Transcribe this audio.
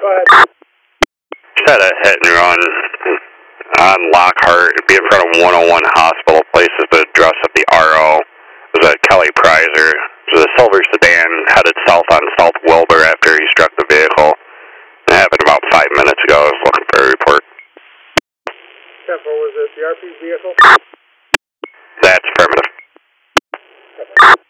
ahead. Just had a hit and run on Lockhart. It'd be in front of 101 Hospital. Places the address of the RO. It was a Kelly Prizer. It was a silver sedan headed south on South Wilbur after he struck the vehicle. It happened about 5 minutes ago. I was looking for a report. Tempo, was it the RP vehicle? That's affirmative.